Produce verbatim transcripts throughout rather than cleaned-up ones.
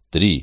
Три.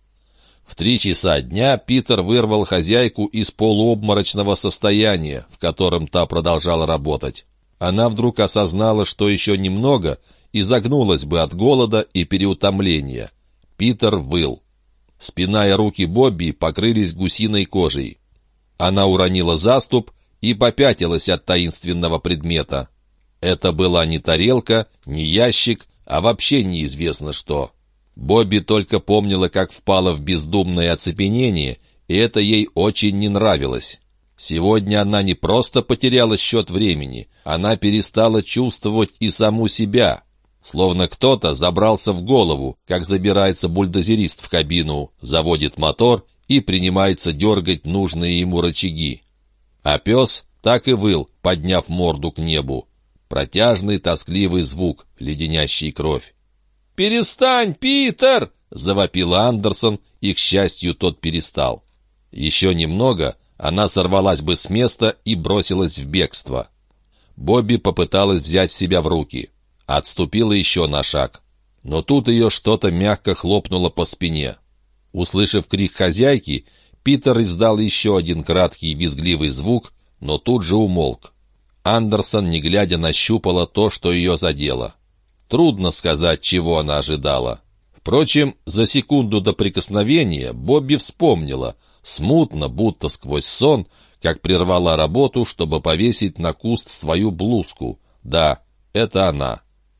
В три часа дня Питер вырвал хозяйку из полуобморочного состояния, в котором та продолжала работать. Она вдруг осознала, что еще немного, и загнулась бы от голода и переутомления. Питер выл. Спина и руки Бобби покрылись гусиной кожей. Она уронила заступ и попятилась от таинственного предмета. Это была не тарелка, не ящик, а вообще неизвестно что. Бобби только помнила, как впала в бездумное оцепенение, и это ей очень не нравилось. Сегодня она не просто потеряла счет времени, она перестала чувствовать и саму себя. Словно кто-то забрался в голову, как забирается бульдозерист в кабину, заводит мотор и принимается дергать нужные ему рычаги. А пес так и выл, подняв морду к небу. Протяжный, тоскливый звук, леденящий кровь. «Перестань, Питер!» — завопил Андерсон, и, к счастью, тот перестал. Еще немного, она сорвалась бы с места и бросилась в бегство. Бобби попыталась взять себя в руки. Отступила еще на шаг. Но тут ее что-то мягко хлопнуло по спине. Услышав крик хозяйки, Питер издал еще один краткий визгливый звук, но тут же умолк. Андерсон, не глядя, нащупала то, что ее задело. Трудно сказать, чего она ожидала. Впрочем, за секунду до прикосновения Бобби вспомнила, смутно, будто сквозь сон, как прервала работу, чтобы повесить на куст свою блузку. Да, это она.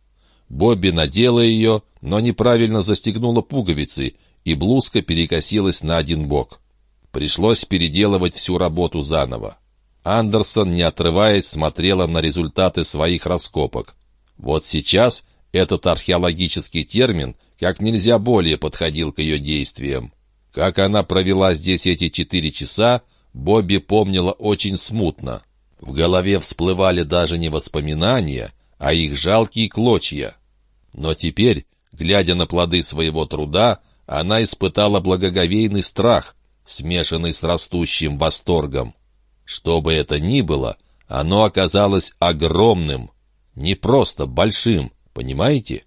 Бобби надела ее, но неправильно застегнула пуговицы, и блузка перекосилась на один бок. Пришлось переделывать всю работу заново. Андерсон, не отрываясь, смотрела на результаты своих раскопок. Вот сейчас этот археологический термин как нельзя более подходил к ее действиям. Как она провела здесь эти четыре часа, Бобби помнила очень смутно. В голове всплывали даже не воспоминания, а их жалкие клочья. Но теперь, глядя на плоды своего труда, она испытала благоговейный страх, смешанный с растущим восторгом. Что бы это ни было, оно оказалось огромным, не просто большим, понимаете?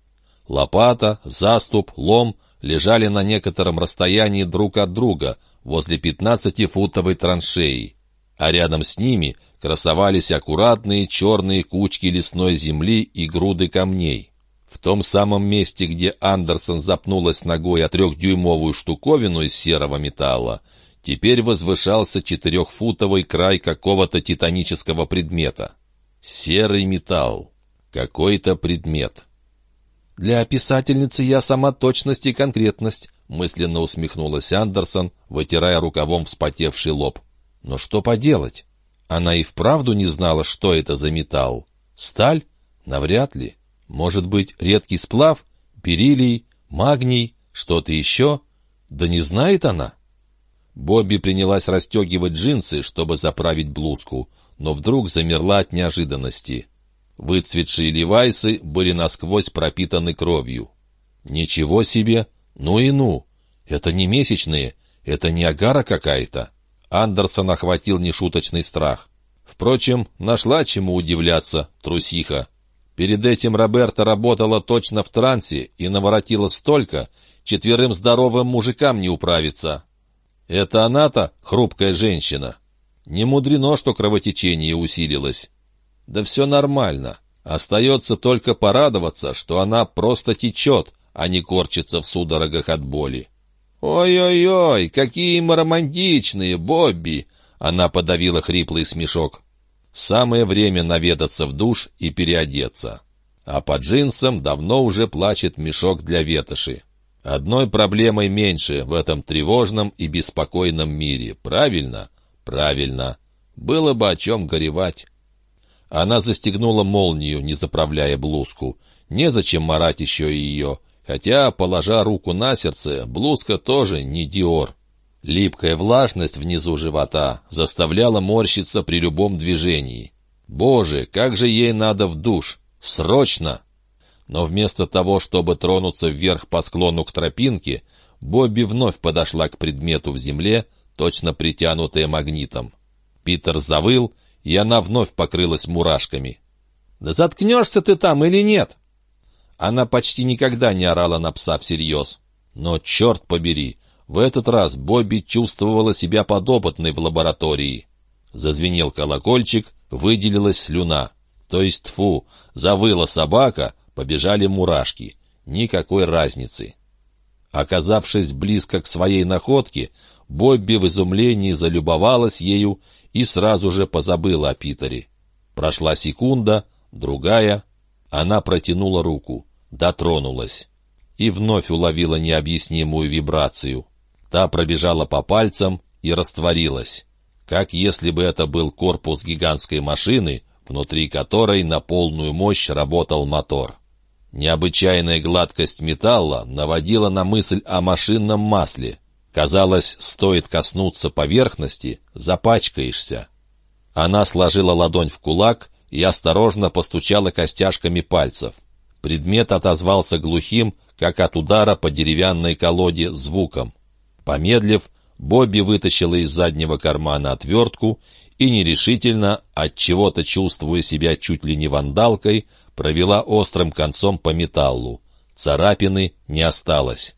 Лопата, заступ, лом лежали на некотором расстоянии друг от друга, возле пятнадцатифутовой траншеи, а рядом с ними красовались аккуратные черные кучки лесной земли и груды камней. В том самом месте, где Андерсон запнулась ногой о трехдюймовую штуковину из серого металла, теперь возвышался четырехфутовый край какого-то титанического предмета. Серый металл. Какой-то предмет. «Для писательницы я сама точность и конкретность», — мысленно усмехнулась Андерсон, вытирая рукавом вспотевший лоб. «Но что поделать? Она и вправду не знала, что это за металл. Сталь? Навряд ли. Может быть, редкий сплав? Бериллий? Магний? Что-то еще? Да не знает она». Бобби принялась расстегивать джинсы, чтобы заправить блузку, но вдруг замерла от неожиданности. Выцветшие левайсы были насквозь пропитаны кровью. Ничего себе! Ну и ну! Это не месячные, это не агара какая-то. Андерсон охватил нешуточный страх. Впрочем, нашла чему удивляться, трусиха. Перед этим Роберта работала точно в трансе и наворотила столько, четверым здоровым мужикам не управиться. Это она-то хрупкая женщина. Не мудрено, что кровотечение усилилось. Да все нормально. Остается только порадоваться, что она просто течет, а не корчится в судорогах от боли. «Ой-ой-ой, какие мы романтичные, Бобби!» Она подавила хриплый смешок. Самое время наведаться в душ и переодеться. А под джинсом давно уже плачет мешок для ветоши. Одной проблемой меньше в этом тревожном и беспокойном мире. Правильно? Правильно. Было бы о чем горевать. Она застегнула молнию, не заправляя блузку. Незачем марать еще и ее. Хотя, положа руку на сердце, блузка тоже не Диор. Липкая влажность внизу живота заставляла морщиться при любом движении. Боже, как же ей надо в душ! Срочно! Но вместо того, чтобы тронуться вверх по склону к тропинке, Бобби вновь подошла к предмету в земле, точно притянутая магнитом. Питер завыл, и она вновь покрылась мурашками. «Да заткнешься ты там или нет?» Она почти никогда не орала на пса всерьез. Но, черт побери, в этот раз Бобби чувствовала себя подопытной в лаборатории. Зазвенел колокольчик, выделилась слюна. То есть, тьфу, завыла собака, побежали мурашки. Никакой разницы. Оказавшись близко к своей находке, Бобби в изумлении залюбовалась ею и сразу же позабыла о Питере. Прошла секунда, другая. Она протянула руку, дотронулась и вновь уловила необъяснимую вибрацию. Та пробежала по пальцам и растворилась, как если бы это был корпус гигантской машины, внутри которой на полную мощь работал мотор. Необычайная гладкость металла наводила на мысль о машинном масле. Казалось, стоит коснуться поверхности, запачкаешься. Она сложила ладонь в кулак и осторожно постучала костяшками пальцев. Предмет отозвался глухим, как от удара по деревянной колоде, звуком. Помедлив, Бобби вытащила из заднего кармана отвертку и нерешительно, отчего-то чувствуя себя чуть ли не вандалкой, провела острым концом по металлу. Царапины не осталось.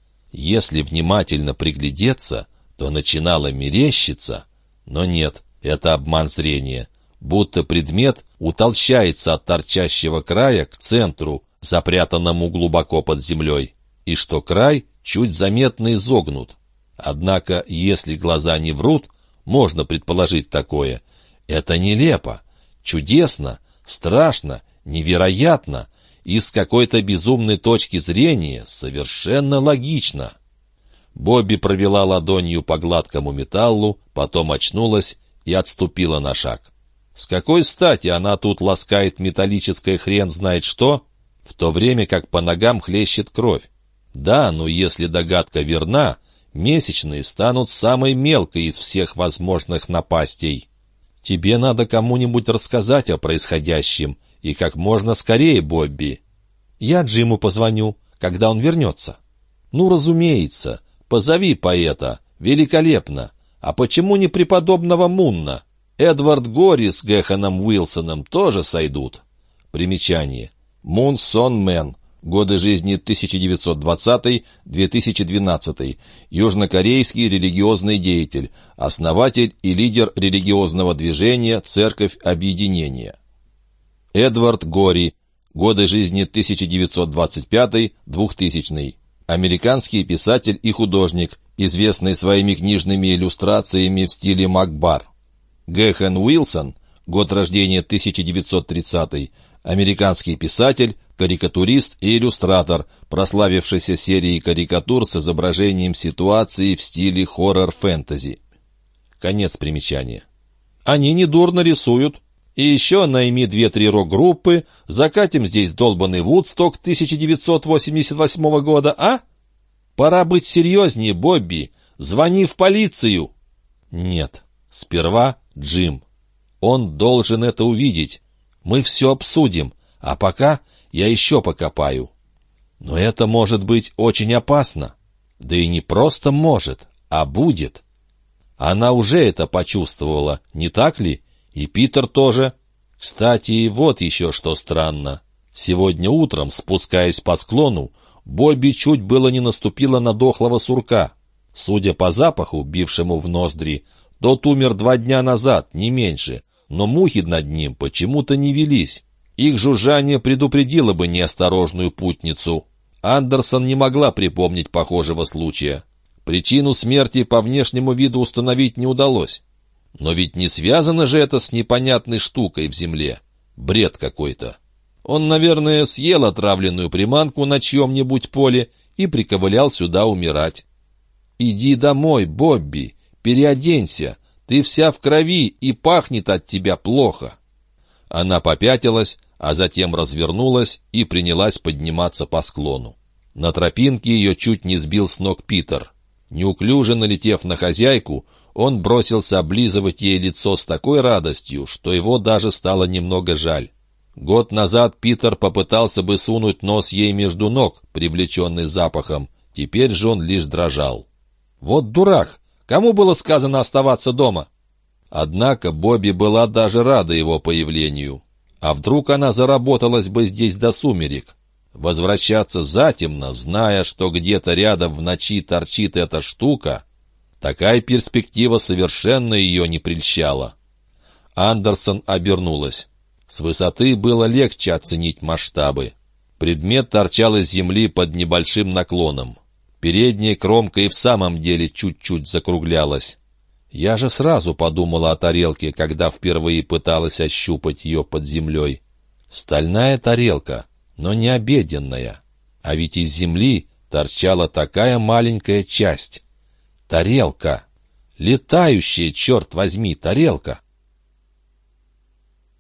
Если внимательно приглядеться, то начинало мерещиться, но нет, это обман зрения. Будто предмет утолщается от торчащего края к центру, запрятанному глубоко под землей, и что край чуть заметно изогнут. Однако, если глаза не врут, можно предположить такое. Это нелепо, чудесно, страшно, невероятно и с какой-то безумной точки зрения совершенно логично. Бобби провела ладонью по гладкому металлу, потом очнулась и отступила на шаг. С какой стати она тут ласкает металлическое хрен знает что, в то время как по ногам хлещет кровь? Да, но если догадка верна, месячные станут самой мелкой из всех возможных напастей. Тебе надо кому-нибудь рассказать о происходящем, и как можно скорее, Бобби. Я Джиму позвоню, когда он вернется. Ну, разумеется, позови поэта, великолепно. А почему не преподобного Мунна? Эдвард Гори с Гэханом Уилсоном тоже сойдут. Примечание. Мун Сон Мэн. Годы жизни тысяча девятьсот двадцатый — две тысячи двенадцатый. Южнокорейский религиозный деятель, основатель и лидер религиозного движения «Церковь Объединения». Эдвард Гори. Годы жизни тысяча девятьсот двадцать пятый — двухтысячный. Американский писатель и художник, известный своими книжными иллюстрациями в стиле Макбар. Гэхан Уилсон. Год рождения тысяча девятьсот тридцатый. Американский писатель, карикатурист и иллюстратор, прославившийся серией карикатур с изображением ситуации в стиле хоррор-фэнтези. Конец примечания. Они недурно рисуют. И еще найми две-три рок-группы, закатим здесь долбанный Вудсток тысяча девятьсот восемьдесят восьмого года, а? Пора быть серьезнее, Бобби. Звони в полицию. Нет, сперва Джим. Он должен это увидеть. Мы все обсудим, а пока я еще покопаю. Но это может быть очень опасно. Да и не просто может, а будет. Она уже это почувствовала, не так ли? И Питер тоже. Кстати, вот еще что странно. Сегодня утром, спускаясь по склону, Бобби чуть было не наступила на дохлого сурка. Судя по запаху, бившему в ноздри, тот умер два дня назад, не меньше, но мухи над ним почему-то не велись. Их жужжание предупредило бы неосторожную путницу. Андерсон не могла припомнить похожего случая. Причину смерти по внешнему виду установить не удалось. Но ведь не связано же это с непонятной штукой в земле. Бред какой-то. Он, наверное, съел отравленную приманку на чьем-нибудь поле и приковылял сюда умирать. «Иди домой, Бобби, переоденься, ты вся в крови и пахнет от тебя плохо». Она попятилась, а затем развернулась и принялась подниматься по склону. На тропинке ее чуть не сбил с ног Питер. Неуклюже налетев на хозяйку, он бросился облизывать ей лицо с такой радостью, что его даже стало немного жаль. Год назад Питер попытался бы сунуть нос ей между ног, привлеченный запахом. Теперь же он лишь дрожал. Вот дурак! Кому было сказано оставаться дома? Однако Бобби была даже рада его появлению. А вдруг она заработалась бы здесь до сумерек? Возвращаться затемно, зная, что где-то рядом в ночи торчит эта штука, такая перспектива совершенно ее не прельщала. Андерсон обернулась. С высоты было легче оценить масштабы. Предмет торчал из земли под небольшим наклоном. Передняя кромка и в самом деле чуть-чуть закруглялась. Я же сразу подумала о тарелке, когда впервые пыталась ощупать ее под землей. Стальная тарелка, но не обеденная. А ведь из земли торчала такая маленькая часть. Тарелка! Летающая, черт возьми, тарелка!